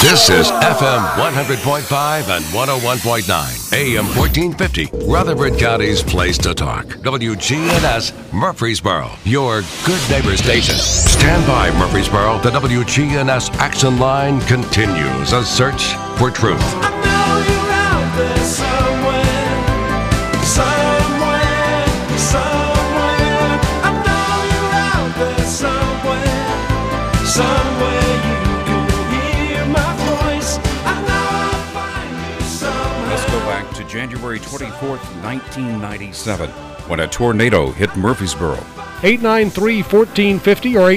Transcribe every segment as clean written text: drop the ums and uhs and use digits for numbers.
This is FM 100.5 and 101.9, AM 1450, Rutherford County's place to talk. WGNS Murfreesboro, your good neighbor station. Stand by, Murfreesboro. The WGNS Action Line continues a search for truth. I know you're out there somewhere. I know you're out there somewhere you can hear my voice. I know I'll find you somehow. Let's go back to January 24th, 1997, when a tornado hit Murfreesboro. 893-1450 or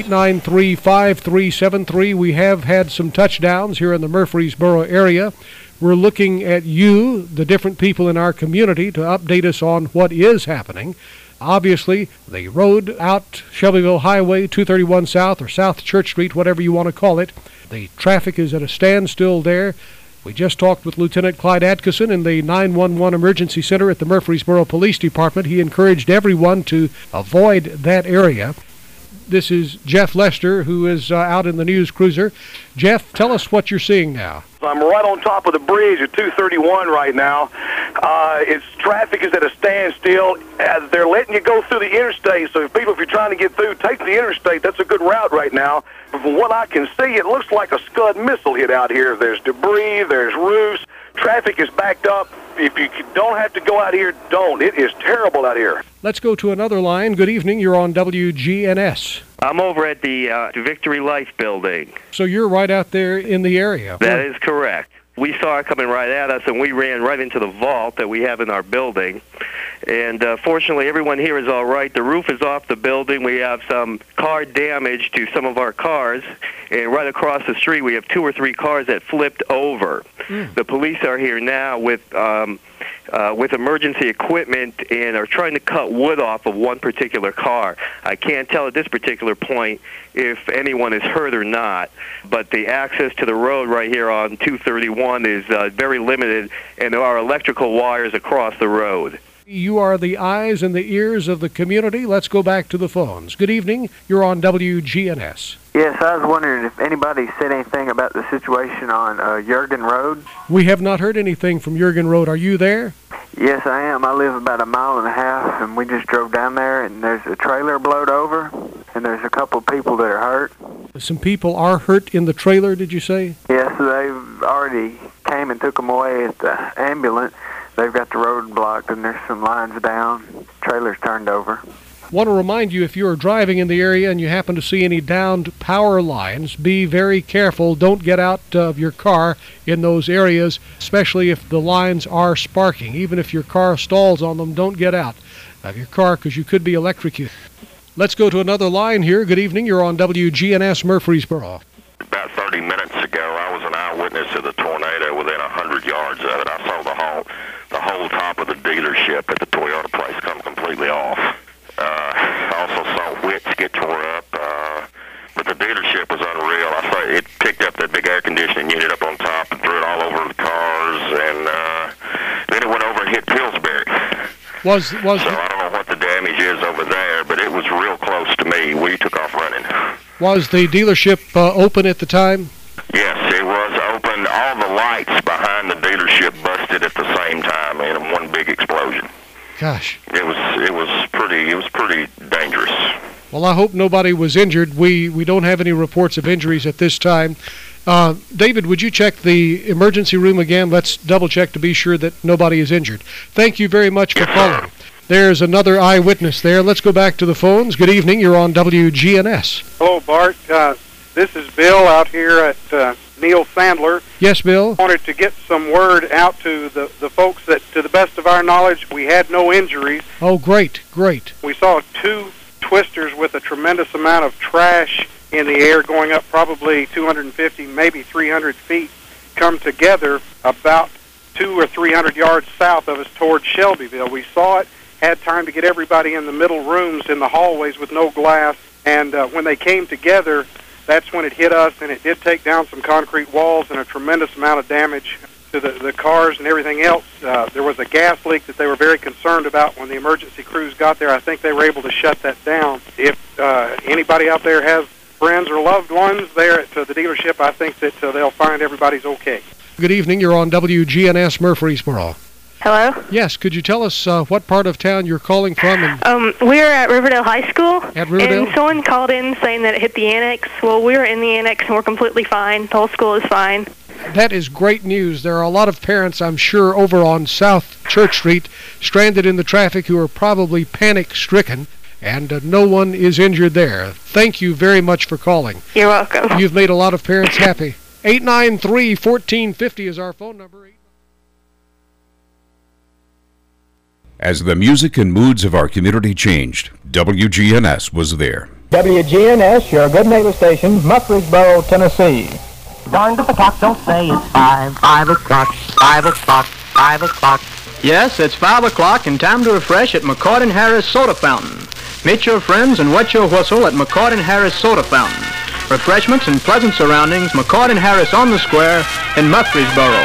893-5373. We have had some touchdowns here in the Murfreesboro area. We're looking at you, the different people in our community, to update us on what is happening. Obviously, the road out Shelbyville Highway, 231 South or South Church Street, whatever you want to call it, the traffic is at a standstill there. We just talked with Lieutenant Clyde Atkinson in the 911 Emergency Center at the Murfreesboro Police Department. He encouraged everyone to avoid that area. This is Jeff Lester, who is out in the News Cruiser. Jeff, tell us what you're seeing now. I'm right on top of the bridge at 231 right now. Traffic is at a standstill. They're letting you go through the interstate, so if you're trying to get through, take the interstate. That's a good route right now. But from what I can see, it looks like a Scud missile hit out here. There's debris, there's roofs. Traffic is backed up. If you don't have to go out here, don't. It is terrible out here. Let's go to another line. Good evening. You're on WGNS. I'm over at the Victory Life building. So you're right out there in the area. That is correct. We saw it coming right at us, and we ran right into the vault that we have in our building. And fortunately, everyone here is all right. The roof is off the building. We have some car damage to some of our cars. And right across the street, we have 2 or 3 cars that flipped over. The police are here now with emergency equipment and are trying to cut wood off of one particular car. I can't tell at this particular point if anyone is hurt or not, but the access to the road right here on 231 is very limited, and there are electrical wires across the road. You are the eyes and the ears of the community. Let's go back to the phones. Good evening. You're on WGNS. Yes, I was wondering if anybody said anything about the situation on Jurgen Road. We have not heard anything from Jurgen Road. Are you there? Yes, I am. I live about 1.5 miles, and we just drove down there, and there's a trailer blowed over, and there's a couple of people that are hurt. Some people are hurt in the trailer, did you say? Yes, they've already came and took them away at the ambulance. They've got the road blocked, and there's some lines down. Trailer's turned over. Want to remind you, if you are driving in the area and you happen to see any downed power lines, be very careful. Don't get out of your car in those areas, especially if the lines are sparking. Even if your car stalls on them, don't get out of your car because you could be electrocuted. Let's go to another line here. Good evening. You're on WGNS Murfreesboro. About 30 minutes ago, I was an eyewitness to the tornado within 100 yards of it. I saw the whole top of the dealership at the Toyota place come completely off. I also saw Wits get tore up, but the dealership was unreal. I saw it picked up that big air conditioning unit up on top and threw it all over the cars, and then it went over and hit Pillsbury. So I don't know what the damage is over there, but it was real close to me. We took off running. Was the dealership open at the time? Yes, it was open. All the lights behind the dealership busted at the same time in one big explosion. Gosh. It was pretty dangerous. Well, I hope nobody was injured. We don't have any reports of injuries at this time. David, would you check the emergency room again? Let's double check to be sure that nobody is injured. Thank you very much for calling. There's another eyewitness there. Let's go back to the phones. Good evening. You're on WGNS. Hello, Bart. This is Bill out here at Neil Sandler. Yes, Bill. Wanted to get some word out to the folks that, to the best of our knowledge, we had no injuries. Oh, great. We saw 2 twisters with a tremendous amount of trash in the air going up probably 250, maybe 300 feet, come together about 200 or 300 yards south of us towards Shelbyville. We saw it, had time to get everybody in the middle rooms in the hallways with no glass, and when they came together, that's when it hit us, and it did take down some concrete walls and a tremendous amount of damage to the cars and everything else. There was a gas leak that they were very concerned about when the emergency crews got there. I think they were able to shut that down. If anybody out there has friends or loved ones there at the dealership, I think that they'll find everybody's okay. Good evening. You're on WGNS Murfreesboro. Hello? Yes, could you tell us what part of town you're calling from? And We're at Riverdale High School. At Riverdale? And someone called in saying that it hit the annex. Well, we were in the annex and we're completely fine. The whole school is fine. That is great news. There are a lot of parents, I'm sure, over on South Church Street, stranded in the traffic who are probably panic-stricken, and no one is injured there. Thank you very much for calling. You're welcome. You've made a lot of parents happy. 893-1450 is our phone number. As the music and moods of our community changed, WGNS was there. WGNS, your good neighbor station, Murfreesboro, Tennessee. Darned if the clock don't say it's 5 o'clock, 5 o'clock, 5 o'clock. Yes, it's 5 o'clock and time to refresh at McCord and Harris Soda Fountain. Meet your friends and wet your whistle at McCord and Harris Soda Fountain. Refreshments and pleasant surroundings, McCord and Harris on the square in Murfreesboro.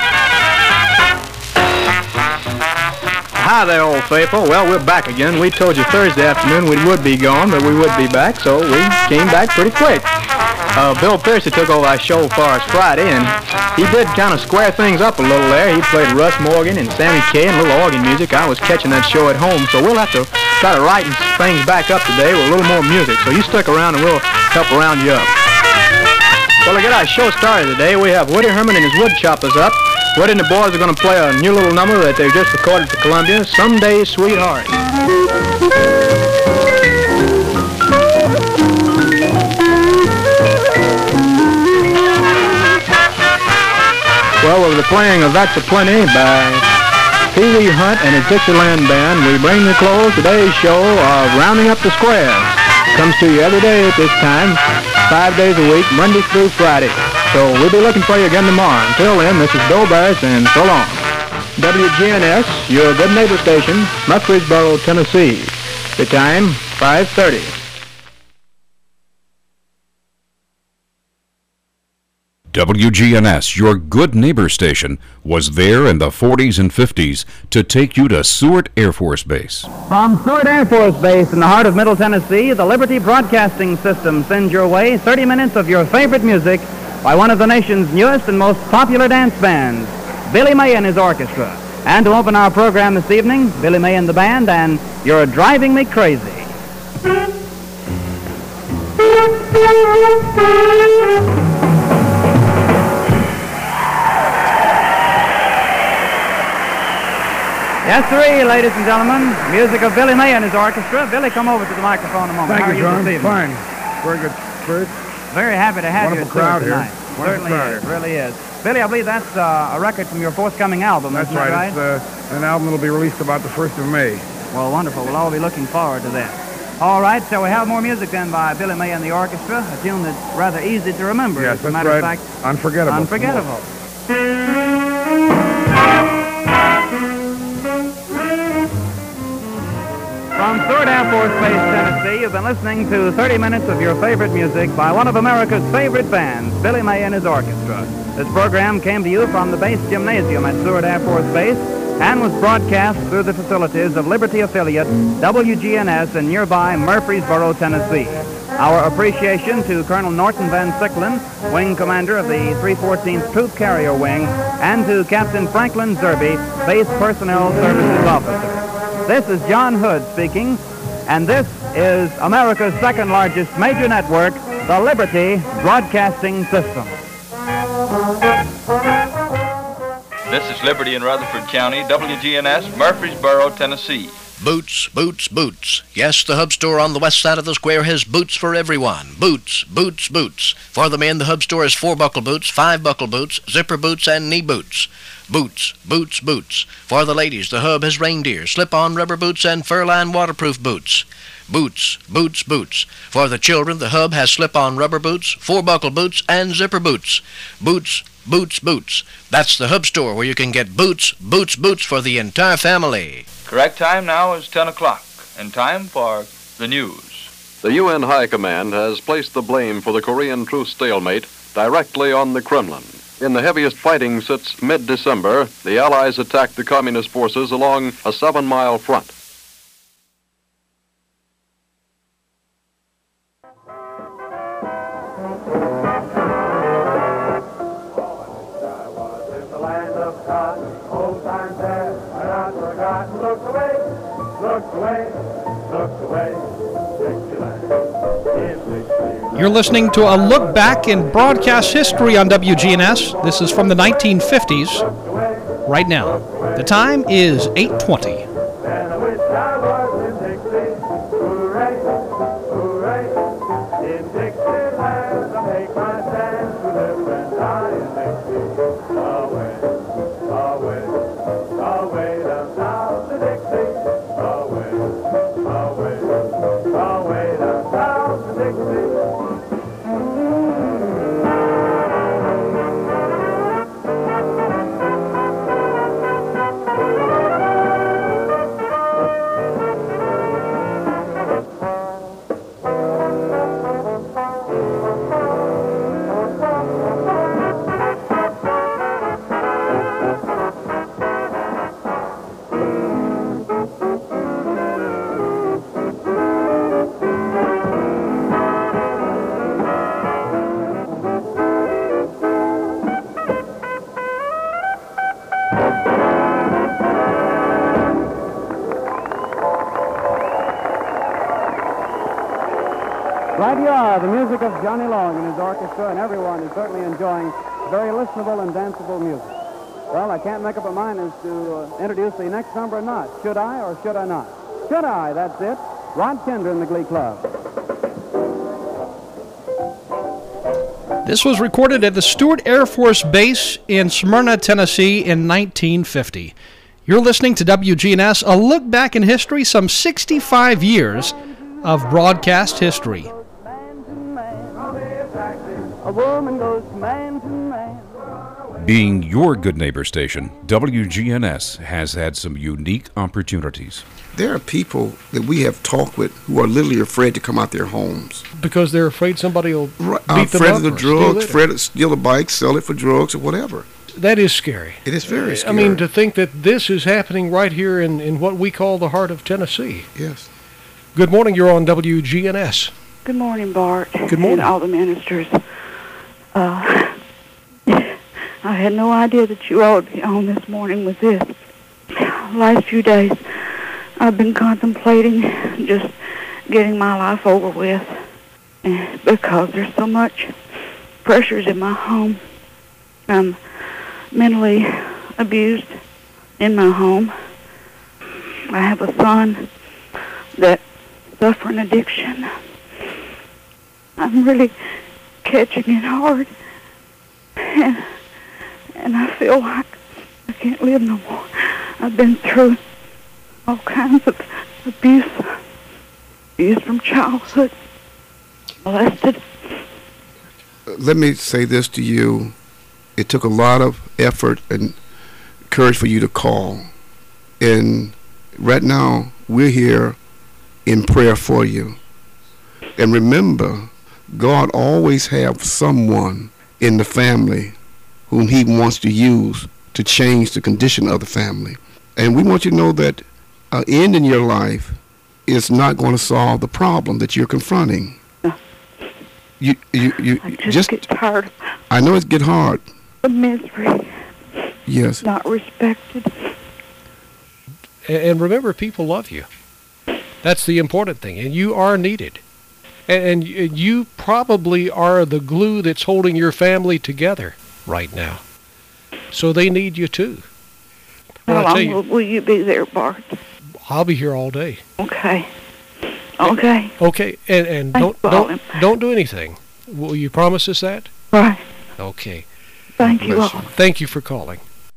Hi there, old faithful. Well, we're back again. We told you Thursday afternoon we would be gone, but we would be back, so we came back pretty quick. Bill Piercy took over our show for us Friday, and he did kind of square things up a little there. He played Russ Morgan and Sammy Kaye and a little organ music. I was catching that show at home, so we'll have to try to lighten things back up today with a little more music. So you stick around and we'll help round you up. Well, to get our show started today, we have Woody Herman and his wood choppers up. Woody and the boys are going to play a new little number that they've just recorded for Columbia, Someday Sweetheart. Well, with the playing of That's a Plenty by Pee Wee Hunt and his Dixieland Band, we bring to close today's show of Rounding Up the Squares. Comes to you every day at this time, 5 days a week, Monday through Friday. So we'll be looking for you again tomorrow. Until then, this is Bill Barris, and so long. WGNS, your good neighbor station, Murfreesboro, Tennessee. The time, 5:30. WGNS, your good neighbor station, was there in the 40s and 50s to take you to Seward Air Force Base. From Seward Air Force Base in the heart of Middle Tennessee, the Liberty Broadcasting System sends your way 30 minutes of your favorite music by one of the nation's newest and most popular dance bands, Billy May and his orchestra. And to open our program this evening, Billy May and the band and You're Driving Me Crazy. Yes, sirree, ladies and gentlemen. Music of Billy May and his orchestra. Billy, come over to the microphone a moment. Thank you, How are John. this evening? Fine. Very good spirits. Very happy to have Wonderful you crowd tonight. here. Certainly Wonderful crowd is. here. Really is. Billy, I believe that's a record from your forthcoming album. That's isn't that right. It's an album that will be released about the 1st of May. Well, wonderful. We'll all be looking forward to that. All right, so we have more music then by Billy May and the orchestra, a tune that's rather easy to remember. Yes, as a that's matter right. of fact, Unforgettable. unforgettable. From Seward Air Force Base, Tennessee, you've been listening to 30 minutes of your favorite music by one of America's favorite bands, Billy May and his orchestra. This program came to you from the base gymnasium at Seward Air Force Base and was broadcast through the facilities of Liberty affiliate WGNS in nearby Murfreesboro, Tennessee. Our appreciation to Colonel Norton Van Sicklin, Wing Commander of the 314th Troop Carrier Wing, and to Captain Franklin Zerby, Base Personnel Services Officer. This is John Hood speaking, and this is America's second largest major network, the Liberty Broadcasting System. This is Liberty in Rutherford County, WGNS, Murfreesboro, Tennessee. Boots, boots, boots. Yes, the Hub Store on the west side of the square has boots for everyone. Boots, boots, boots. For the men, the Hub Store has 4-buckle boots, 5-buckle boots, zipper boots, and knee boots. Boots, boots, boots. For the ladies, the Hub has reindeer, slip-on rubber boots, and fur-lined waterproof boots. Boots, boots, boots. For the children, the Hub has slip-on rubber boots, 4-buckle boots, and zipper boots. Boots, boots, boots. That's the Hub Store where you can get boots, boots, boots for the entire family. Correct time now is 10 o'clock, and time for the news. The UN High Command has placed the blame for the Korean truce stalemate directly on the Kremlin. In the heaviest fighting since mid-December, the Allies attacked the Communist forces along a 7-mile front. land of God. Old times there are not forgotten. Look away, look away, look away, Dixieland. In Dixieland. You're listening to a look back in broadcast history on WGNS. This is from the 1950s. Right now, the time is 8:20. And I wish I was in Dixie. Hooray, hooray. In Dixieland, I make my stand to live and die in Dixie. Away, away, away down south to Dixie. Away, away, away down south to Dixie. Right you are, the music of Johnny Long and his orchestra, and everyone is certainly enjoying very listenable and danceable music. Well, I can't make up my mind as to introduce the next number or not. Should I or should I not? Should I, that's it. Rod Kinder and the Glee Club. This was recorded at the Stewart Air Force Base in Smyrna, Tennessee in 1950. You're listening to WGNS, a look back in history, some 65 years of broadcast history. A woman goes man to man. Being your good neighbor station, WGNS has had some unique opportunities. There are people that we have talked with who are literally afraid to come out their homes. Because they're afraid somebody will beat them afraid up of the or drugs, steal it. afraid to steal a bike, sell it for drugs or whatever. That is scary. It is very scary. I mean, to think that this is happening right here in what we call the heart of Tennessee. Yes. Good morning. You're on WGNS. Good morning, Bart. Good morning. And all the ministers. I had no idea that you all would be on this morning with this. Last few days, I've been contemplating just getting my life over with, and because there's so much pressures in my home. I'm mentally abused in my home. I have a son that suffers addiction. I'm really catching it hard, and I feel like I can't live no more. I've been through all kinds of abuse from childhood, molested. Let me say this to you. It took a lot of effort and courage for you to call. And right now, we're here in prayer for you. And remember, God always has someone in the family whom he wants to use to change the condition of the family. And we want you to know that an end in your life is not going to solve the problem that you're confronting. You I just get tired of I know it get hard. the misery. Yes. Not respected. And remember, people love you. That's the important thing. And you are needed. And you probably are the glue that's holding your family together right now. So they need you too. How long will you be there, Bart? I'll be here all day. Okay. Okay. Okay. And don't do anything. Will you promise us that? Right. Okay. Thank you all. Thank you for calling.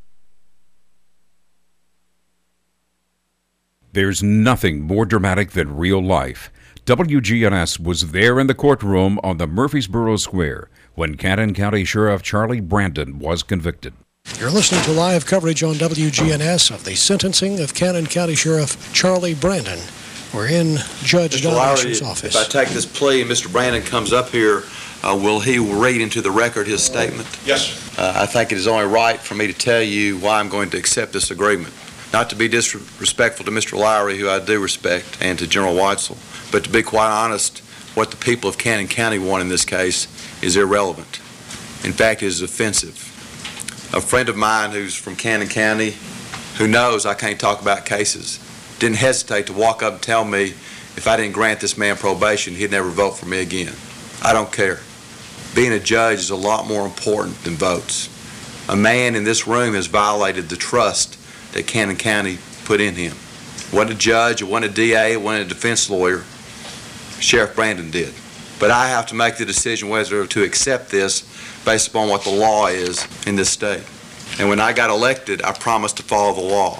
There's nothing more dramatic than real life. WGNS was there in the courtroom on the Murfreesboro Square when Cannon County Sheriff Charlie Brandon was convicted. You're listening to live coverage on WGNS of the sentencing of Cannon County Sheriff Charlie Brandon. We're in Judge Mr. Lowry, Donaldson's office. if I take this plea and Mr. Brandon comes up here, will he read into the record his statement? Yes, sir. I think it is only right for me to tell you why I'm going to accept this agreement. Not to be disrespectful to Mr. Lowry, who I do respect, and to General Weitzel, but to be quite honest, what the people of Cannon County want in this case is irrelevant. In fact, it is offensive. A friend of mine who's from Cannon County, who knows I can't talk about cases, didn't hesitate to walk up and tell me if I didn't grant this man probation, he'd never vote for me again. I don't care. Being a judge is a lot more important than votes. A man in this room has violated the trust that Cannon County put in him. It wasn't a judge, it wasn't a DA, it wasn't a defense lawyer. Sheriff Brandon did. But I have to make the decision whether to accept this based upon what the law is in this state. And when I got elected, I promised to follow the law.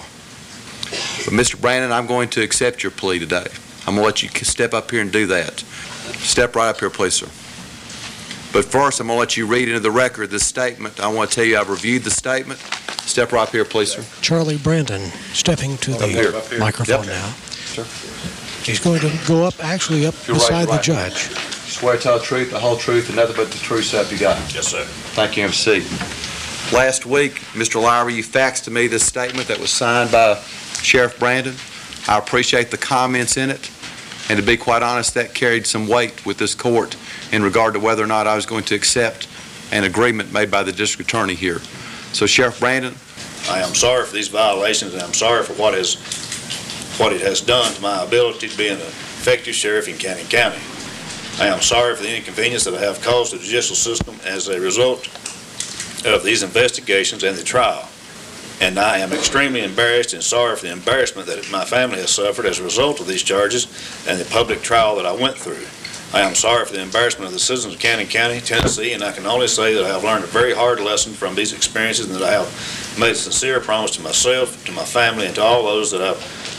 But Mr. Brandon, I'm going to accept your plea today. I'm going to let you step up here and do that. Step right up here, please, sir. But first, I'm going to let you read into the record this statement. I want to tell you I've reviewed the statement. Step right up here, please, sir. Charlie Brandon stepping to the microphone now. Sure. He's going to go up beside the judge. Swear to tell the truth, the whole truth, and nothing but the truth, so help you God. Yes, sir. Thank you, MC. Last week, Mr. Lowry, you faxed to me this statement that was signed by Sheriff Brandon. I appreciate the comments in it, and to be quite honest, that carried some weight with this court in regard to whether or not I was going to accept an agreement made by the district attorney here. So, Sheriff Brandon. I am sorry for these violations, and I'm sorry for what it has done to my ability to be an effective sheriff in Cannon County. I am sorry for the inconvenience that I have caused the judicial system as a result of these investigations and the trial. And I am extremely embarrassed and sorry for the embarrassment that my family has suffered as a result of these charges and the public trial that I went through. I am sorry for the embarrassment of the citizens of Cannon County, Tennessee, and I can only say that I have learned a very hard lesson from these experiences and that I have made a sincere promise to myself, to my family, and to all those that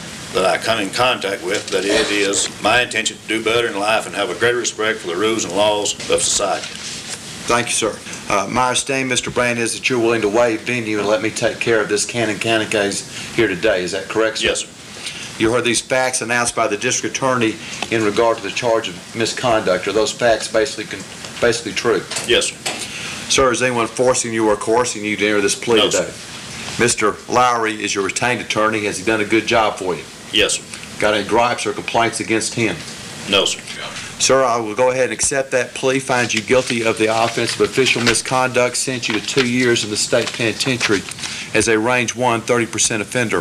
I come in contact with, that it is my intention to do better in life and have a greater respect for the rules and laws of society. Thank you, sir. My understanding, Mr. Brandon, is that you're willing to waive venue and let me take care of this Cannon County case here today. Is that correct, sir? Yes, sir. You heard these facts announced by the district attorney in regard to the charge of misconduct. Are those facts basically true? Yes, sir. Sir, is anyone forcing you or coercing you to enter this plea today? Mr. Lowry is your retained attorney. Has he done a good job for you? Yes, sir. Got any gripes or complaints against him? No, sir. Sir, I will go ahead and accept that plea, find you guilty of the offense of official misconduct, sent you to 2 years in the state penitentiary as a range 1 30% offender.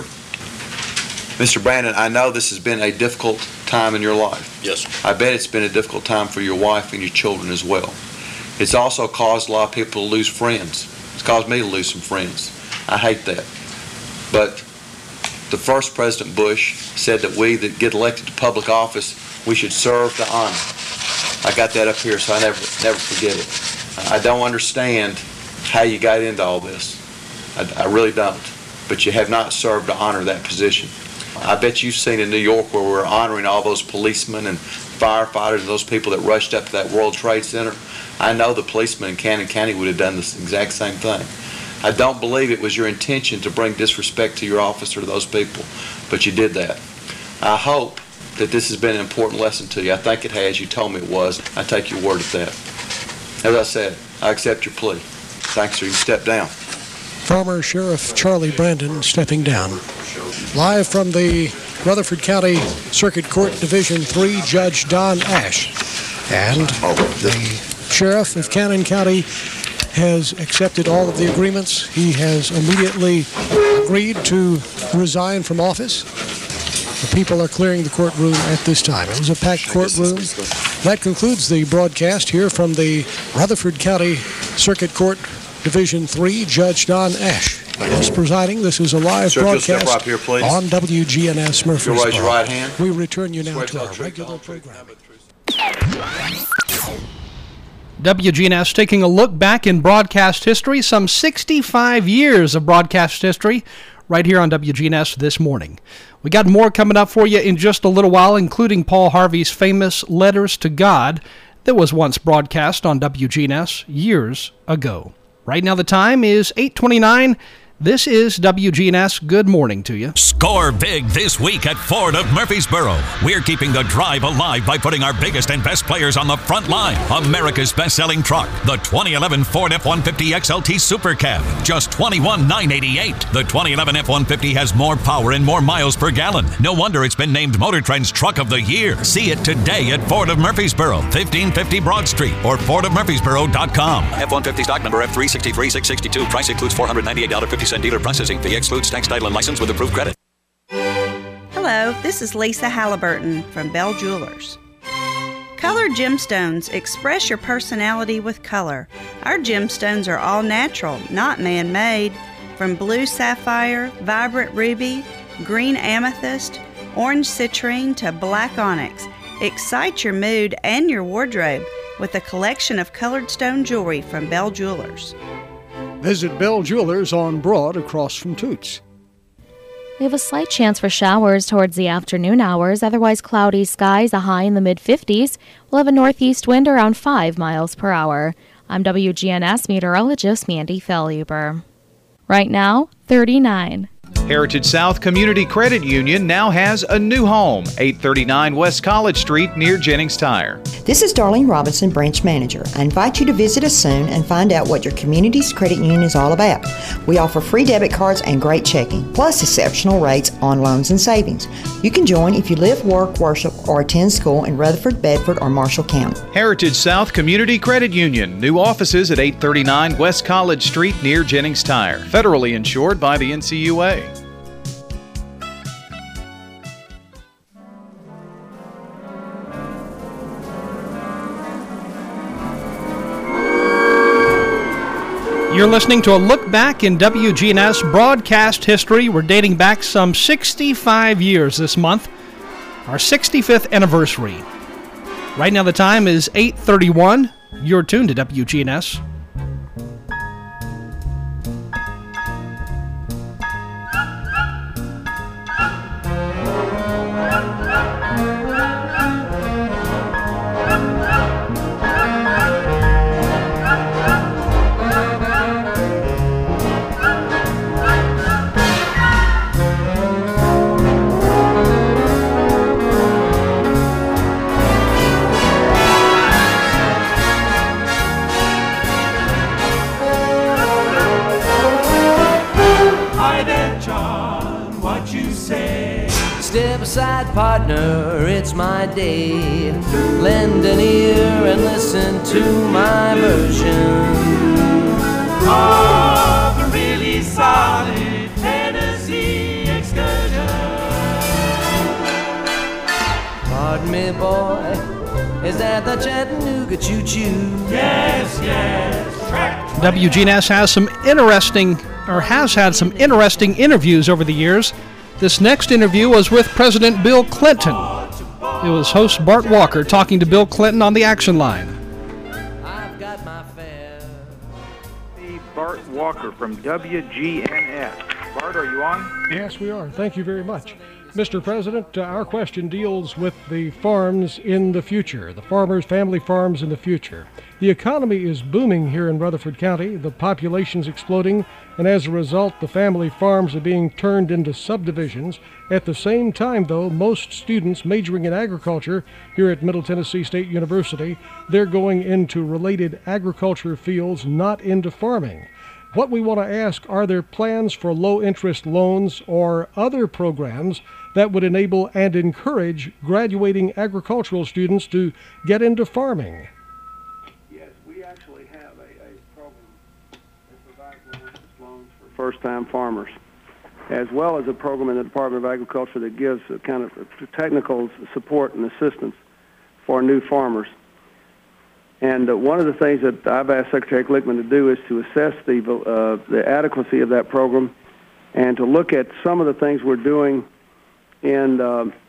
Mr. Brandon, I know this has been a difficult time in your life. Yes, sir. I bet it's been a difficult time for your wife and your children as well. It's also caused a lot of people to lose friends. It's caused me to lose some friends. I hate that. But the first President Bush said that we that get elected to public office, we should serve to honor. I got that up here, so I never forget it. I don't understand how you got into all this. I really don't. But you have not served to honor that position. I bet you've seen in New York where we're honoring all those policemen and firefighters and those people that rushed up to that World Trade Center. I know the policemen in Cannon County would have done this exact same thing. I don't believe it was your intention to bring disrespect to your office or to those people, but you did that. I hope that this has been an important lesson to you. I think it has. You told me it was. I take your word at that. As I said, I accept your plea. Thanks, sir. You can step down. Former Sheriff Charlie Brandon stepping down. Live from the Rutherford County Circuit Court Division 3, Judge Don Ash. And the Sheriff of Cannon County has accepted all of the agreements. He has immediately agreed to resign from office. The people are clearing the courtroom at this time. It was a packed courtroom. That concludes the broadcast here from the Rutherford County Circuit Court Division 3, Judge Don Ash is presiding. This is a live broadcast right here, on WGNS Murfreesboro. You'll raise your right hand. We return you now to our regular program. WGNS taking a look back in broadcast history, some 65 years of broadcast history right here on WGNS this morning. We got more coming up for you in just a little while, including Paul Harvey's famous Letters to God that was once broadcast on WGNS years ago. Right now the time is 8:29. This is WGNS. Good morning to you. Score big this week at Ford of Murfreesboro. We're keeping the drive alive by putting our biggest and best players on the front line. America's best-selling truck, the 2011 Ford F-150 XLT Super Cab, just $21,988. The 2011 F-150 has more power and more miles per gallon. No wonder it's been named Motor Trend's Truck of the Year. See it today at Ford of Murfreesboro, 1550 Broad Street, or FordofMurfreesboro.com. F-150 stock number F363662. Price includes $498.50 dealer processing fee. Excludes tax, title, and license with approved credit. Hello, this is Lisa Halliburton from Bell Jewelers. Colored gemstones. Express your personality with color. Our gemstones are all natural, not man-made. From blue sapphire, vibrant ruby, green amethyst, orange citrine to black onyx. Excite your mood and your wardrobe with a collection of colored stone jewelry from Bell Jewelers. Visit Bell Jewelers on Broad across from Toots. We have a slight chance for showers towards the afternoon hours, otherwise cloudy skies, a high in the mid-50s. We'll have a northeast wind around 5 miles per hour. I'm WGNS meteorologist Mandy Felluber. Right now, 39. Heritage South Community Credit Union now has a new home, 839 West College Street near Jennings Tire. This is Darlene Robinson, branch manager. I invite you to visit us soon and find out what your community's credit union is all about. We offer free debit cards and great checking, plus exceptional rates on loans and savings. You can join if you live, work, worship, or attend school in Rutherford, Bedford, or Marshall County. Heritage South Community Credit Union. New offices at 839 West College Street near Jennings Tire. Federally insured by the NCUA. You're listening to a look back in WGNS broadcast history. We're dating back some 65 years this month, our 65th anniversary. Right now the time is 8:31. You're tuned to WGNS. Partner, it's my day. Lend an ear and listen to my version of a really solid Tennessee excursion. Pardon me, boy, is that the Chattanooga choo-choo? Yes, yes. WGNS has had some interesting interviews over the years. This next interview was with President Bill Clinton. It was host Bart Walker talking to Bill Clinton on the action line. Bart Walker from WGNS. Bart, are you on? Yes, we are. Thank you very much. Mr. President, our question deals with the farms in the future, the farmers, family farms in the future. The economy is booming here in Rutherford County. The population's exploding, and as a result, the family farms are being turned into subdivisions. At the same time, though, most students majoring in agriculture here at Middle Tennessee State University, they're going into related agriculture fields, not into farming. What we want to ask, are there plans for low-interest loans or other programs that would enable and encourage graduating agricultural students to get into farming? Yes, we actually have a program that provides low-interest loans for first-time farmers, as well as a program in the Department of Agriculture that gives a kind of technical support and assistance for new farmers. And one of the things that I've asked Secretary Glickman to do is to assess the adequacy of that program and to look at some of the things we're doing in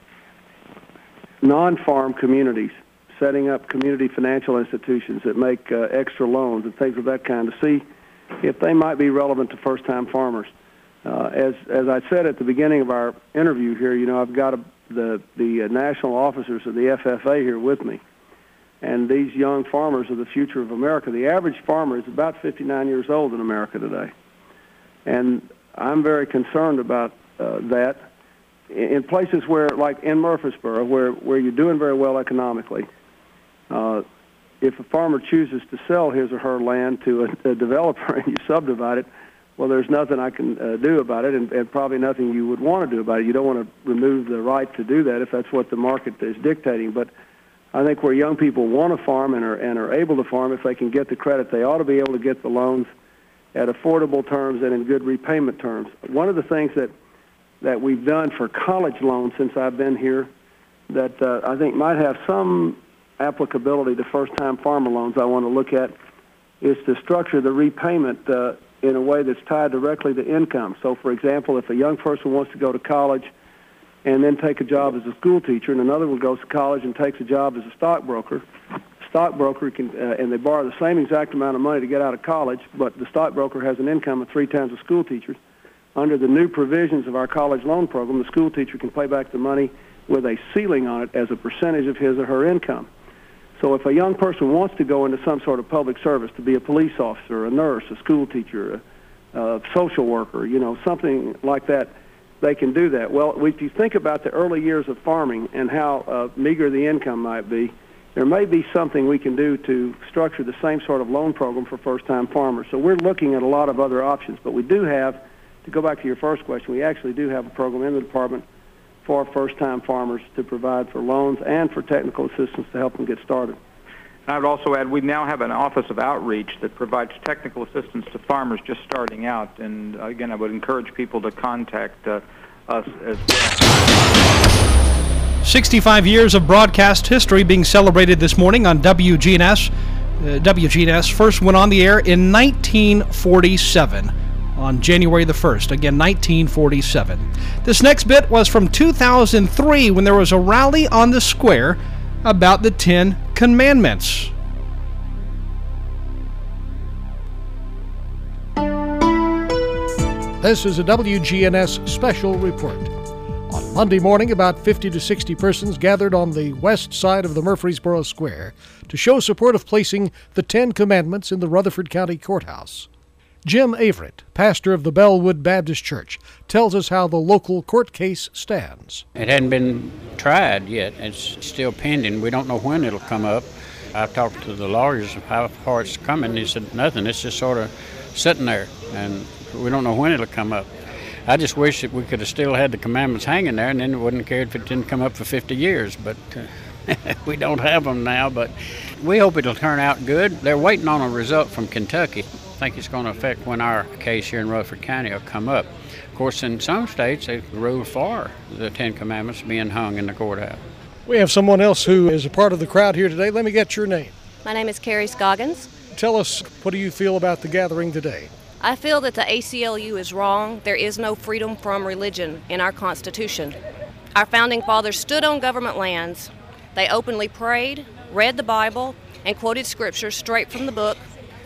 non-farm communities, setting up community financial institutions that make extra loans and things of that kind to see if they might be relevant to first-time farmers. As I said at the beginning of our interview here, you know, I've got the national officers of the FFA here with me. And these young farmers are the future of America. The average farmer is about 59 years old in America today. And I'm very concerned about that. In places where, like in Murfreesboro, where you're doing very well economically, if a farmer chooses to sell his or her land to a developer and you subdivide it, well, there's nothing I can do about it, and probably nothing you would want to do about it. You don't want to remove the right to do that if that's what the market is dictating. But I think where young people want to farm and are able to farm, if they can get the credit, they ought to be able to get the loans at affordable terms and in good repayment terms. One of the things that we've done for college loans since I've been here that I think might have some applicability to first-time farmer loans I want to look at is to structure the repayment in a way that's tied directly to income. So, for example, if a young person wants to go to college and then take a job as a school teacher, and another one goes to college and takes a job as a stockbroker can, and they borrow the same exact amount of money to get out of college, but the stockbroker has an income of 3 times a school teacher's. Under the new provisions of our college loan program, the school teacher can pay back the money with a ceiling on it as a percentage of his or her income. So if a young person wants to go into some sort of public service, to be a police officer, a nurse, a school teacher, a social worker, something like that, they can do that. Well, if you think about the early years of farming and how meager the income might be, there may be something we can do to structure the same sort of loan program for first-time farmers. So we're looking at a lot of other options, but we do have, to go back to your first question, we actually do have a program in the department for first-time farmers to provide for loans and for technical assistance to help them get started. And I would also add, we now have an Office of Outreach that provides technical assistance to farmers just starting out. And again, I would encourage people to contact us as well. 65 years of broadcast history being celebrated this morning on WGNS. WGNS first went on the air in 1947. On January the 1st, again, 1947. This next bit was from 2003 when there was a rally on the square about the 10 Commandments. This is a WGNS special report. On Monday morning, about 50 to 60 persons gathered on the west side of the Murfreesboro Square to show support of placing the 10 Commandments in the Rutherford County Courthouse. Jim Averett, pastor of the Bellwood Baptist Church, tells us how the local court case stands. It hadn't been tried yet. It's still pending. We don't know when it'll come up. I've talked to the lawyers of how far it's coming. They said nothing. It's just sort of sitting there, and we don't know when it'll come up. I just wish that we could have still had the commandments hanging there, and then it wouldn't care if it didn't come up for 50 years. But we don't have them now, but we hope it'll turn out good. They're waiting on a result from Kentucky. I think it's going to affect when our case here in Rutherford County will come up. Of course, in some states, they rule for the 10 Commandments being hung in the courthouse. We have someone else who is a part of the crowd here today. Let me get your name. My name is Carrie Scoggins. Tell us, what do you feel about the gathering today? I feel that the ACLU is wrong. There is no freedom from religion in our Constitution. Our founding fathers stood on government lands. They openly prayed, read the Bible, and quoted scripture straight from the book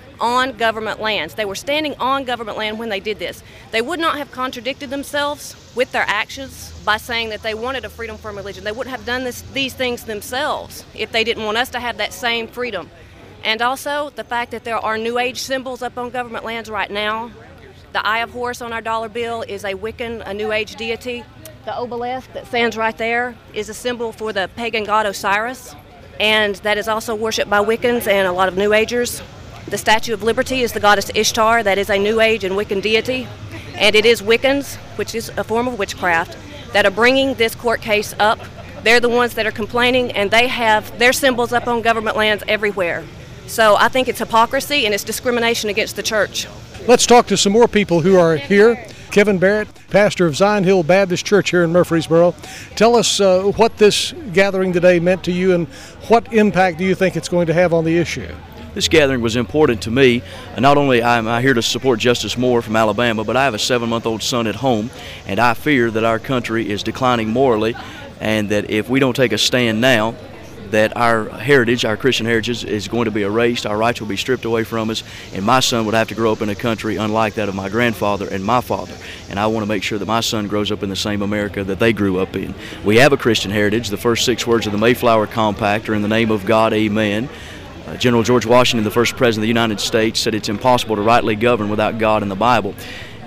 on government lands. They were standing on government land when they did this. They would not have contradicted themselves with their actions by saying that they wanted a freedom from religion. They wouldn't have done these things themselves if they didn't want us to have that same freedom. And also the fact that there are New Age symbols up on government lands right now. The Eye of Horus on our dollar bill is a Wiccan, a New Age deity. The obelisk that stands right there is a symbol for the pagan god Osiris, and that is also worshipped by Wiccans and a lot of New Agers. The Statue of Liberty is the goddess Ishtar. That is a New Age and Wiccan deity. And it is Wiccans, which is a form of witchcraft, that are bringing this court case up. They're the ones that are complaining, and they have their symbols up on government lands everywhere. So I think it's hypocrisy and it's discrimination against the church. Let's talk to some more people who are here. Kevin Barrett, pastor of Zion Hill Baptist Church here in Murfreesboro. Tell us what this gathering today meant to you and what impact do you think it's going to have on the issue? This gathering was important to me. Not only am I here to support Justice Moore from Alabama, but I have a 7-month-old son at home, and I fear that our country is declining morally, and that if we don't take a stand now, that our heritage, our Christian heritage, is going to be erased, our rights will be stripped away from us, and my son would have to grow up in a country unlike that of my grandfather and my father. And I want to make sure that my son grows up in the same America that they grew up in. We have a Christian heritage. The first 6 words of the Mayflower Compact are in the name of God, amen. General George Washington, the first president of the United States, said it's impossible to rightly govern without God and the Bible.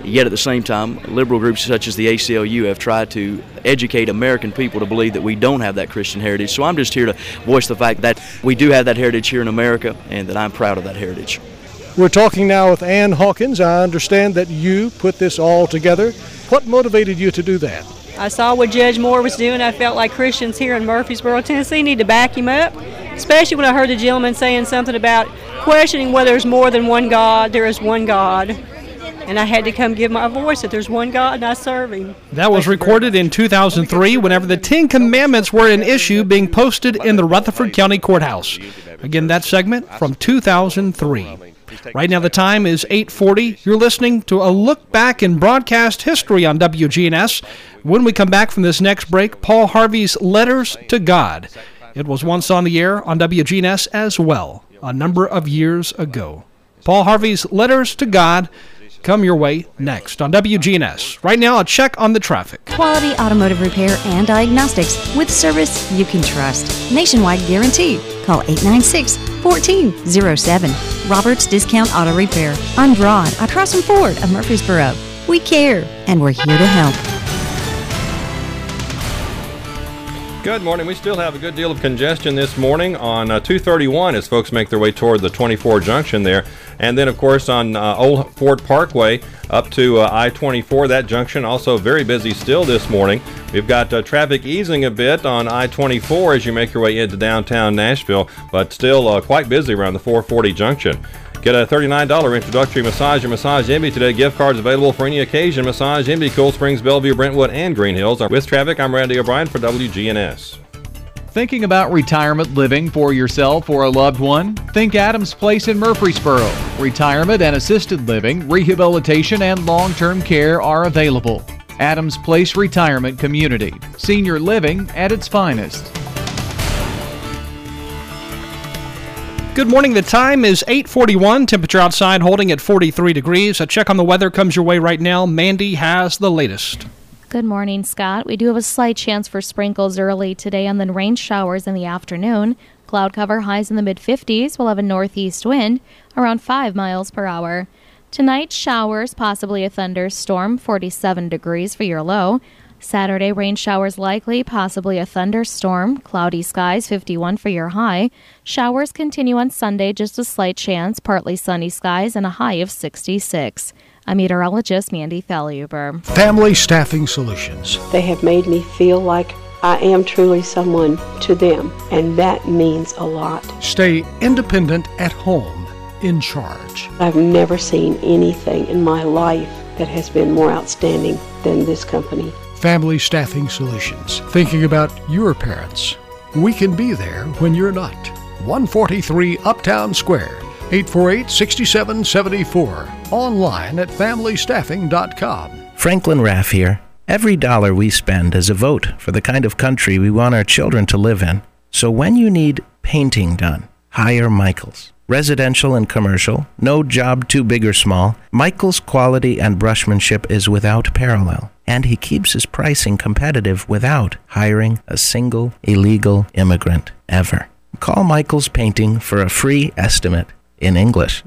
Yet at the same time, liberal groups such as the ACLU have tried to educate American people to believe that we don't have that Christian heritage. So I'm just here to voice the fact that we do have that heritage here in America and that I'm proud of that heritage. We're talking now with Ann Hawkins. I understand that you put this all together. What motivated you to do that? I saw what Judge Moore was doing. I felt like Christians here in Murfreesboro, Tennessee need to back him up, especially when I heard the gentleman saying something about questioning whether there's more than one God. There is one God. And I had to come give my voice that there's one God and I serve him. That was recorded in 2003 whenever the Ten Commandments were an issue being posted in the Rutherford County Courthouse. Again, that segment from 2003. Right now the time is 8:40. You're listening to a look back in broadcast history on WGNS. When we come back from this next break, Paul Harvey's Letters to God. It was once on the air on WGNS as well, a number of years ago. Paul Harvey's Letters to God come your way next on WGNS. Right now, a check on the traffic. Quality automotive repair and diagnostics with service you can trust. Nationwide guarantee. Call 896-1407. Roberts Discount Auto Repair. On Broad, across from Ford of Murfreesboro. We care, and we're here to help. Good morning. We still have a good deal of congestion this morning on 231 as folks make their way toward the 24 junction there. And then, of course, on Old Ford Parkway up to I-24, that junction also very busy still this morning. We've got traffic easing a bit on I-24 as you make your way into downtown Nashville, but still quite busy around the 440 junction. Get a $39 introductory massage at Massage Envy today. Gift cards available for any occasion. Massage Envy, Cool Springs, Bellevue, Brentwood, and Green Hills. With traffic, I'm Randy O'Brien for WGNS. Thinking about retirement living for yourself or a loved one? Think Adams Place in Murfreesboro. Retirement and assisted living, rehabilitation, and long-term care are available. Adams Place Retirement Community. Senior living at its finest. Good morning. The time is 8:41. Temperature outside holding at 43 degrees. A check on the weather comes your way right now. Mandy has the latest. Good morning, Scott. We do have a slight chance for sprinkles early today and then rain showers in the afternoon. Cloud cover highs in the mid-50s. We'll have a northeast wind around 5 miles per hour. Tonight, showers, possibly a thunderstorm, 47 degrees for your low. Saturday, rain showers likely, possibly a thunderstorm. Cloudy skies, 51 for your high. Showers continue on Sunday, just a slight chance, partly sunny skies, and a high of 66. I'm meteorologist Mandy Thalhuber. Family Staffing Solutions. They have made me feel like I am truly someone to them, and that means a lot. Stay independent at home, in charge. I've never seen anything in my life that has been more outstanding than this company. Family Staffing Solutions. Thinking about your parents. We can be there when you're not. 143 Uptown Square, 848-6774. Online at FamilyStaffing.com. Franklin Raff here. Every dollar we spend is a vote for the kind of country we want our children to live in. So when you need painting done, hire Michaels. Residential and commercial, no job too big or small. Michaels' quality and brushmanship is without parallel, and he keeps his pricing competitive without hiring a single illegal immigrant ever. Call Michaels Painting for a free estimate in English.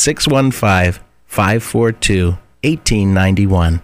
615-542-1891.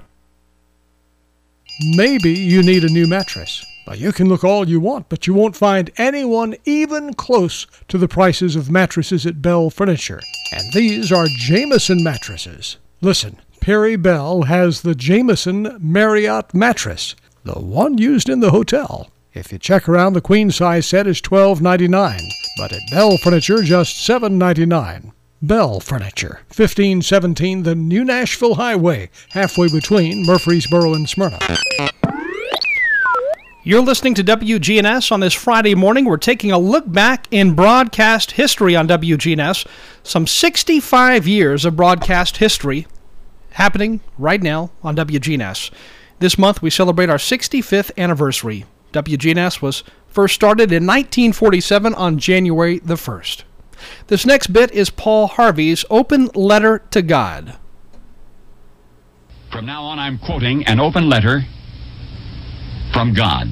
Maybe you need a new mattress. Now, you can look all you want, but you won't find anyone even close to the prices of mattresses at Bell Furniture. And these are Jameson mattresses. Listen, Perry Bell has the Jameson Marriott mattress, the one used in the hotel. If you check around, the queen size set is $12.99, but at Bell Furniture, just $7.99. Bell Furniture, 1517 the New Nashville Highway, halfway between Murfreesboro and Smyrna. You're listening to WGNS on this Friday morning. We're taking a look back in broadcast history on WGNS. Some 65 years of broadcast history happening right now on WGNS. This month we celebrate our 65th anniversary. WGNS was first started in 1947 on January the 1st. This next bit is Paul Harvey's Open Letter to God. From now on, I'm quoting an open letter from God.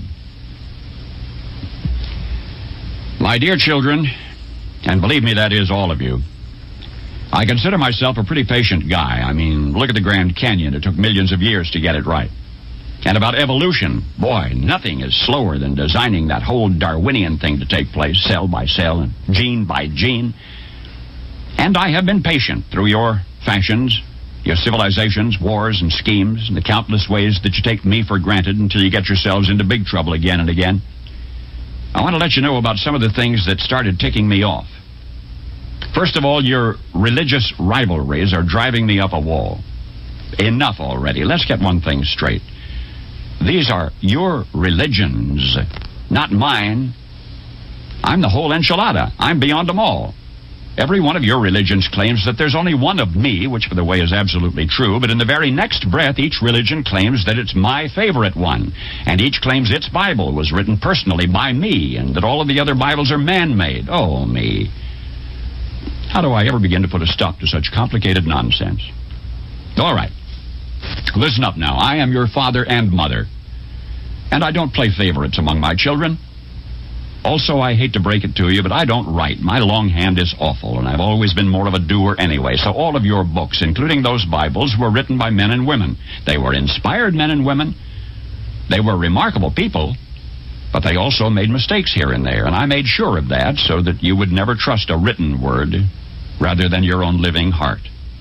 My dear children, and believe me, that is all of you, I consider myself a pretty patient guy. I mean, look at the Grand Canyon. It took millions of years to get it right. And about evolution, boy, nothing is slower than designing that whole Darwinian thing to take place, cell by cell and gene by gene. And I have been patient through your fashions, your civilizations, wars, and schemes, and the countless ways that you take me for granted until you get yourselves into big trouble again and again. I want to let you know about some of the things that started ticking me off. First of all, your religious rivalries are driving me up a wall. Enough already. Let's get one thing straight. These are your religions, not mine. I'm the whole enchilada. I'm beyond them all. Every one of your religions claims that there's only one of me, which, by the way, is absolutely true, but in the very next breath, each religion claims that it's my favorite one, and each claims its Bible was written personally by me, and that all of the other Bibles are man-made. Oh, me. How do I ever begin to put a stop to such complicated nonsense? All right. Listen up now. I am your father and mother, and I don't play favorites among my children. Also, I hate to break it to you, but I don't write. My longhand is awful, and I've always been more of a doer anyway. So all of your books, including those Bibles, were written by men and women. They were inspired men and women. They were remarkable people, but they also made mistakes here and there, and I made sure of that so that you would never trust a written word rather than your own living heart.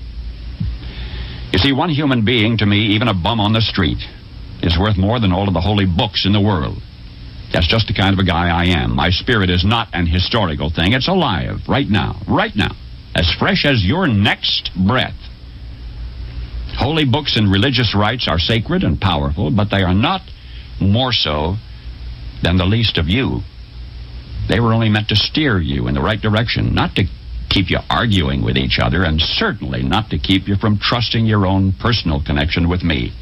You see, one human being to me, even a bum on the street, is worth more than all of the holy books in the world. That's just the kind of a guy I am. My spirit is not an historical thing. It's alive, right now, as fresh as your next breath. Holy books and religious rites are sacred and powerful, but they are not more so than the least of you. They were only meant to steer you in the right direction, not to keep you arguing with each other, and certainly not to keep you from trusting your own personal connection with me.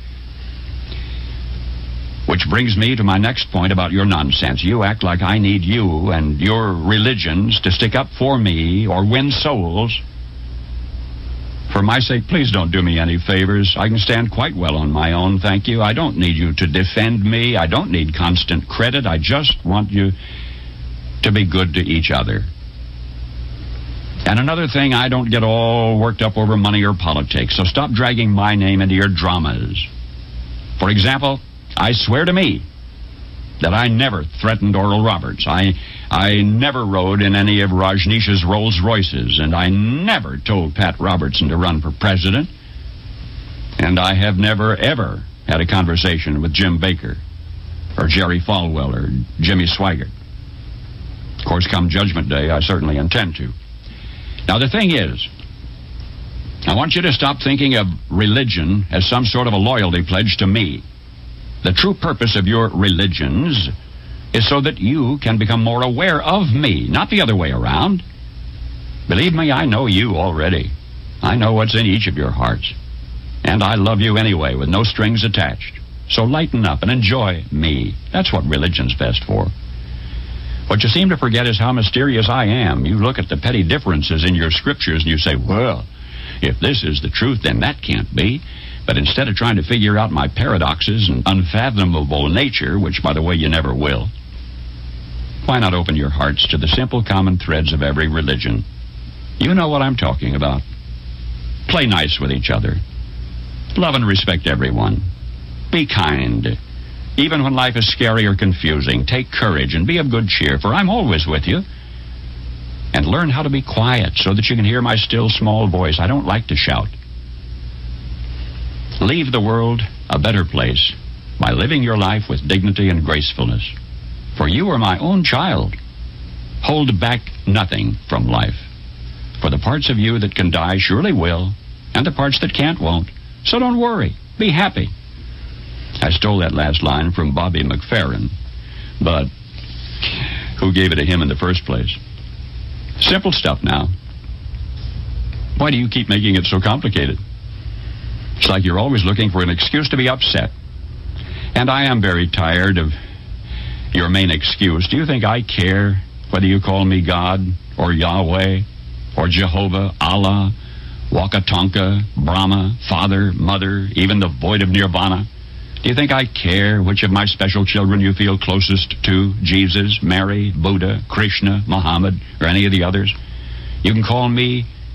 Which brings me to my next point about your nonsense. You act like I need you and your religions to stick up for me or win souls. For my sake, please don't do me any favors. I can stand quite well on my own, thank you. I don't need you to defend me. I don't need constant credit. I just want you to be good to each other. And another thing, I don't get all worked up over money or politics, so stop dragging my name into your dramas. For example, I swear to me that I never threatened Oral Roberts. I never rode in any of Rajneesh's Rolls Royces, and I never told Pat Robertson to run for president. And I have never, ever had a conversation with Jim Baker or Jerry Falwell or Jimmy Swaggart. Of course, come Judgment Day, I certainly intend to. Now, the thing is, I want you to stop thinking of religion as some sort of a loyalty pledge to me. The true purpose of your religions is so that you can become more aware of me, not the other way around. Believe me, I know you already. I know what's in each of your hearts. And I love you anyway, with no strings attached. So lighten up and enjoy me. That's what religion's best for. What you seem to forget is how mysterious I am. You look at the petty differences in your scriptures and you say, well, if this is the truth, then that can't be. But instead of trying to figure out my paradoxes and unfathomable nature, which, by the way, you never will, why not open your hearts to the simple common threads of every religion? You know what I'm talking about. Play nice with each other. Love and respect everyone. Be kind. Even when life is scary or confusing, take courage and be of good cheer, for I'm always with you. And learn how to be quiet so that you can hear my still small voice. I don't like to shout. Leave the world a better place by living your life with dignity and gracefulness. For you are my own child. Hold back nothing from life. For the parts of you that can die surely will, and the parts that can't won't. So don't worry. Be happy. I stole that last line from Bobby McFerrin, but who gave it to him in the first place? Simple stuff now. Why do you keep making it so complicated? It's like you're always looking for an excuse to be upset. And I am very tired of your main excuse. Do you think I care whether you call me God or Yahweh or Jehovah, Allah, Wakatonka, Brahma, Father, Mother, even the void of Nirvana? Do you think I care which of my special children you feel closest to? Jesus, Mary, Buddha, Krishna, Muhammad, or any of the others? You can call me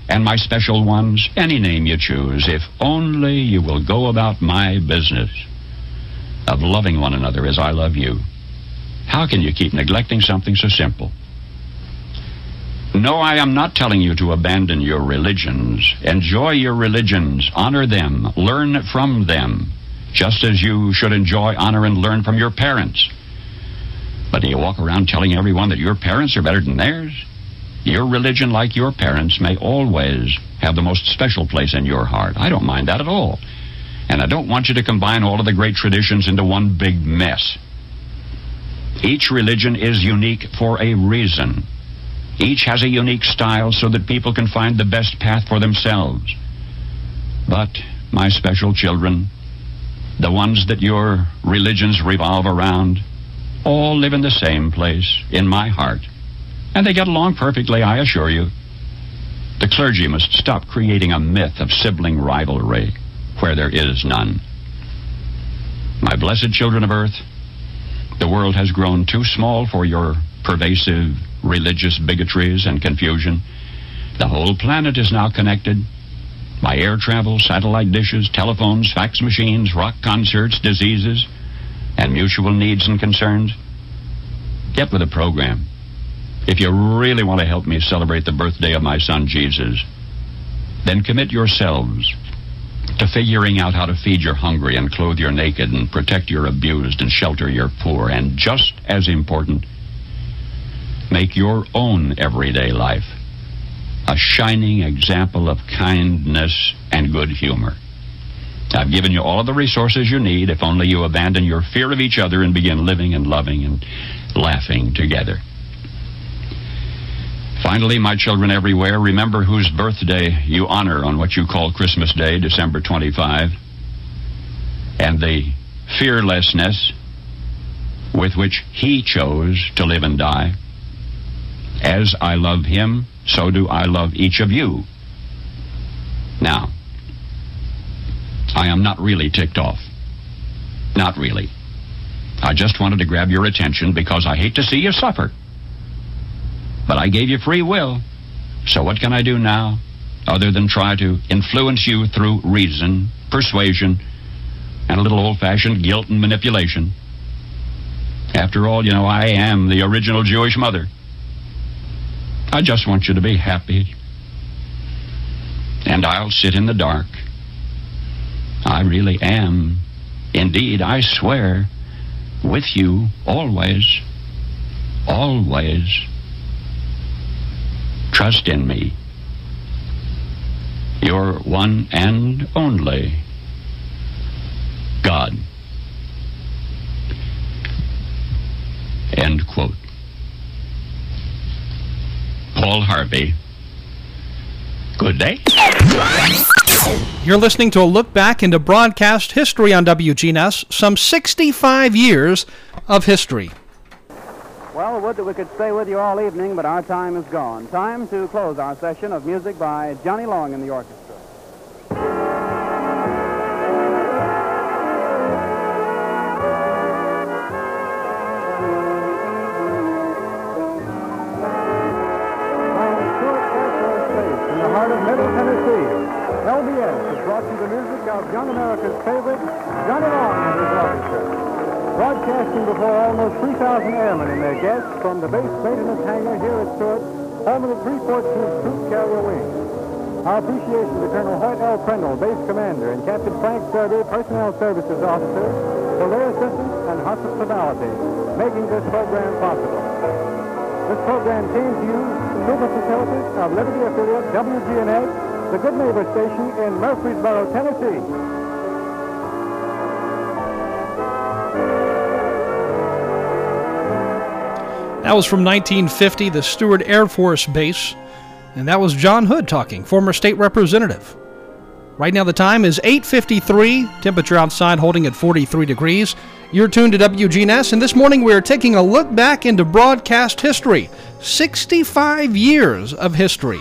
and my special ones, any name you choose, if only you will go about my business of loving one another as I love you. How can you keep neglecting something so simple? No, I am not telling you to abandon your religions. Enjoy your religions, honor them, learn from them, just as you should enjoy, honor, and learn from your parents. But do you walk around telling everyone that your parents are better than theirs? Your religion, like your parents, may always have the most special place in your heart. I don't mind that at all. And I don't want you to combine all of the great traditions into one big mess. Each religion is unique for a reason. Each has a unique style so that people can find the best path for themselves. But, my special children, the ones that your religions revolve around, all live in the same place, in my heart. And they get along perfectly, I assure you. The clergy must stop creating a myth of sibling rivalry where there is none. My blessed children of earth, the world has grown too small for your pervasive religious bigotries and confusion. The whole planet is now connected by air travel, satellite dishes, telephones, fax machines, rock concerts, diseases, and mutual needs and concerns. Get with the program. If you really want to help me celebrate the birthday of my son Jesus, then commit yourselves to figuring out how to feed your hungry and clothe your naked and protect your abused and shelter your poor. And just as important, make your own everyday life a shining example of kindness and good humor. I've given you all of the resources you need if only you abandon your fear of each other and begin living and loving and laughing together. Finally, my children everywhere, remember whose birthday you honor on what you call Christmas Day, December 25, and the fearlessness with which he chose to live and die. As I love him, so do I love each of you. Now, I am not really ticked off. Not really. I just wanted to grab your attention because I hate to see you suffer. But I gave you free will, so what can I do now other than try to influence you through reason, persuasion, and a little old-fashioned guilt and manipulation? After all, you know, I am the original Jewish mother. I just want you to be happy. And I'll sit in the dark. I really am, indeed, I swear, with you always, always. Trust in me. Your one and only God. End quote. Paul Harvey. Good day. You're listening to a look back into broadcast history on WGNS, some 65 years of history. Well, would that we could stay with you all evening, but our time is gone. Time to close our session of music by Johnny Long and the orchestra. In the heart of Middle Tennessee, LBS has brought you the music of young America's favorite, Johnny Long and his orchestra. Broadcasting before almost 3,000 airmen and their guests from the base maintenance hangar here at Stewart, home of the 314th Troop Carrier Wing. Our appreciation to Colonel Hoyt L. Prendle, base commander, and Captain Frank Serby, personnel services officer, for their assistance and hospitality, making this program possible. This program came to you through the facilities of Liberty affiliate WGNS, the Good Neighbor station in Murfreesboro, Tennessee. That was from 1950, the Stewart Air Force Base, and that was John Hood talking, former state representative. Right now the time is 8:53, temperature outside holding at 43 degrees. You're tuned to WGNS, and this morning we're taking a look back into broadcast history, 65 years of history.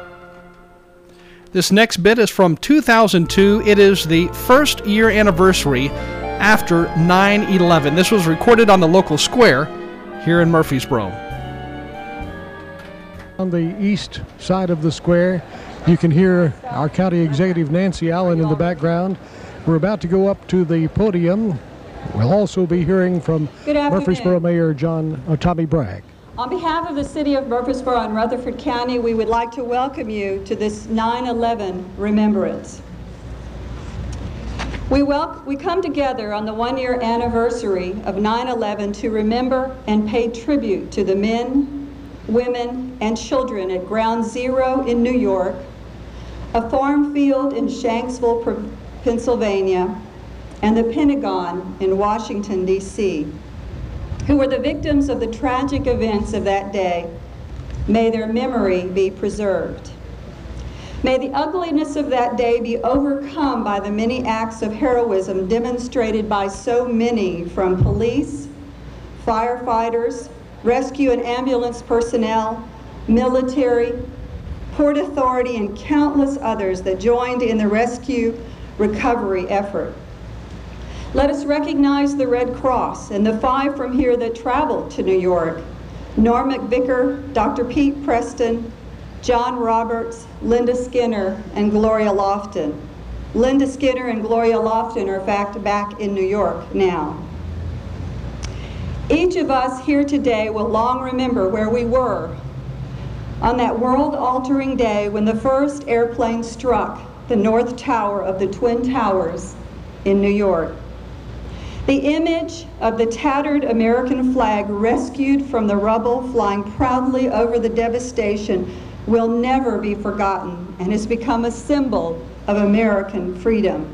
This next bit is from 2002. It is the first year anniversary after 9/11. This was recorded on the local square here in Murfreesboro. On the east side of the square, You can hear our County Executive Nancy Allen in the background. We're about to go up to the podium. We'll also be hearing from Murfreesboro Mayor Tommy Bragg. On behalf of the City of Murfreesboro and Rutherford County, we would like to welcome you to this 9/11 remembrance. We come together on the one-year anniversary of 9/11 to remember and pay tribute to the men, women, and children at Ground Zero in New York, a farm field in Shanksville, Pennsylvania, and the Pentagon in Washington, D.C., who were the victims of the tragic events of that day. May their memory be preserved. May the ugliness of that day be overcome by the many acts of heroism demonstrated by so many, from police, firefighters, rescue and ambulance personnel, military, Port Authority, and countless others that joined in the rescue recovery effort. Let us recognize the Red Cross and the 5 from here that traveled to New York: Norm McVicker, Dr. Pete Preston, John Roberts, Linda Skinner, and Gloria Lofton. Linda Skinner and Gloria Lofton are in fact back in New York now. Each of us here today will long remember where we were on that world-altering day when the first airplane struck the North Tower of the Twin Towers in New York. The image of the tattered American flag rescued from the rubble, flying proudly over the devastation, will never be forgotten and has become a symbol of American freedom.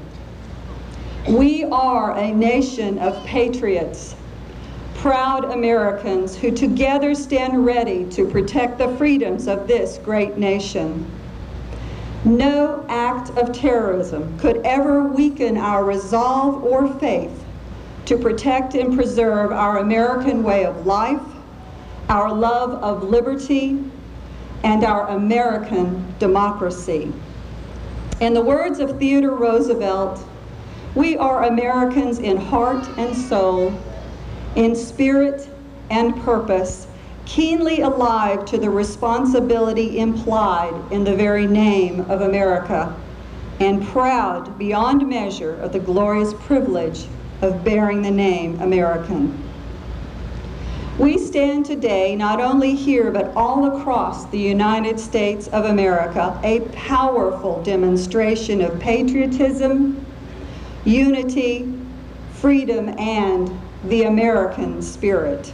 We are a nation of patriots, proud Americans who together stand ready to protect the freedoms of this great nation. No act of terrorism could ever weaken our resolve or faith to protect and preserve our American way of life, our love of liberty, and our American democracy. In the words of Theodore Roosevelt, we are Americans in heart and soul, in spirit and purpose, keenly alive to the responsibility implied in the very name of America, and proud beyond measure of the glorious privilege of bearing the name American. We stand today, not only here, but all across the United States of America, a powerful demonstration of patriotism, unity, freedom, and the American spirit.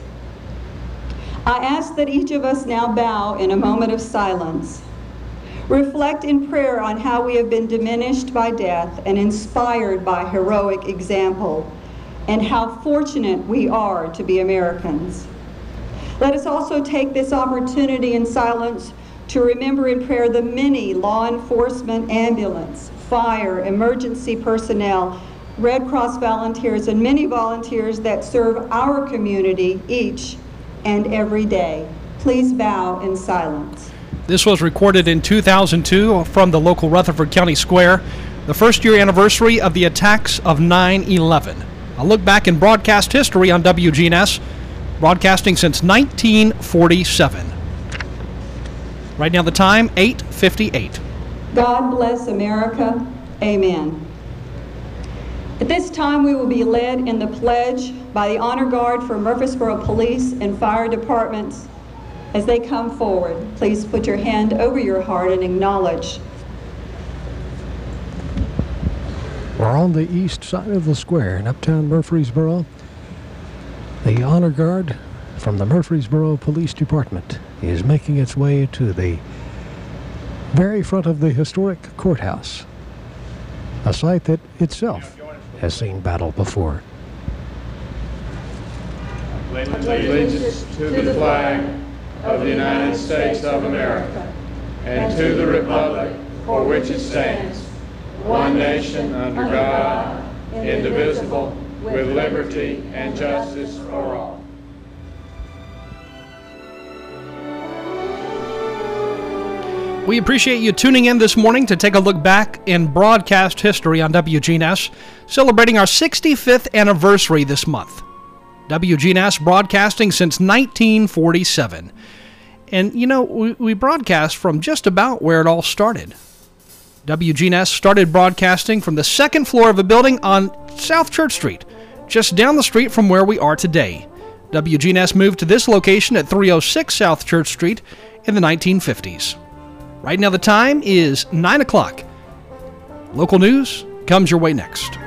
I ask that each of us now bow in a moment of silence. Reflect in prayer on how we have been diminished by death and inspired by heroic example, and how fortunate we are to be Americans. Let us also take this opportunity in silence to remember in prayer the many law enforcement, ambulance, fire, emergency personnel, Red Cross volunteers, and many volunteers that serve our community each and every day. Please bow in silence. This was recorded in 2002 from the local Rutherford County Square, the first-year anniversary of the attacks of 9/11. A look back in broadcast history on WGNS, broadcasting since 1947. Right now the time, 8:58. God bless America. Amen. At this time, we will be led in the pledge by the Honor Guard for Murfreesboro Police and Fire Departments. As they come forward, please put your hand over your heart and acknowledge. We're on the east side of the square in uptown Murfreesboro. The Honor Guard from the Murfreesboro Police Department is making its way to the very front of the historic courthouse, a site that itself has seen battle before. Allegiance to the flag of the United States of America and to the republic for which it stands, one nation under God, indivisible, with liberty and justice for all. We appreciate you tuning in this morning to take a look back in broadcast history on WGNS, celebrating our 65th anniversary this month. WGNS broadcasting since 1947. And, we broadcast from just about where it all started. WGNS started broadcasting from the second floor of a building on South Church Street, just down the street from where we are today. WGNS moved to this location at 306 South Church Street in the 1950s. Right now the time is 9 o'clock. Local news comes your way next.